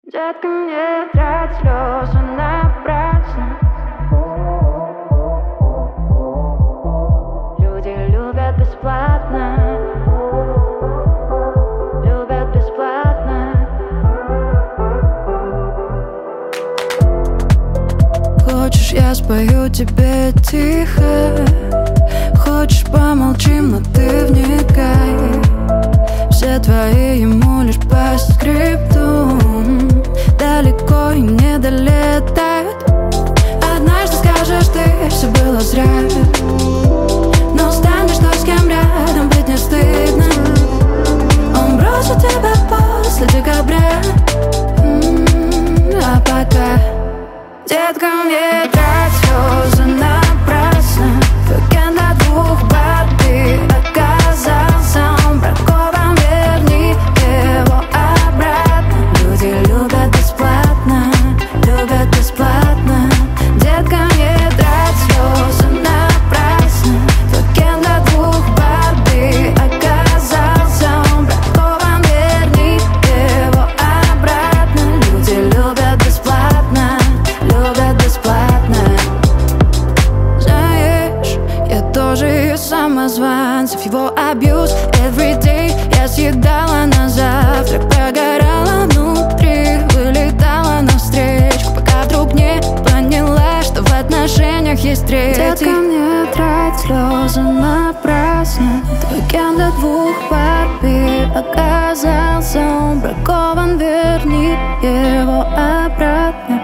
Детка, не трать слезы напрасно. Люди любят бесплатно. Любят бесплатно. Хочешь, я спою тебе тихо? Хочешь, помолчим, но ты вникай. Все твои ему лишь по скрипту, далеко и не долетают. Однажды скажешь ты, все было зря, но станешь той, с кем рядом быть не стыдно. Он бросит тебя после декабря. А пока, детка, не трать слезы напрасно. Уикенд для двух Барби оказался бракован, верни его обратно. Люди любят бесплатно, любят бесплатно. Детка, не трать слезы напрасно. Уикенд для двух Барби оказался бракован, верни его обратно. Люди любят бесплатно, любят бесплатно. Знаешь, я тоже из самозванцев. Его абьюз everyday я съедала на завтрак. Прогорала внутри, вылетала навстречу, пока вдруг не поняла, что в отношениях есть третий. Детка, не трать слезы напрасно. Уикенд для двух Барби оказался бракован, верни его обратно.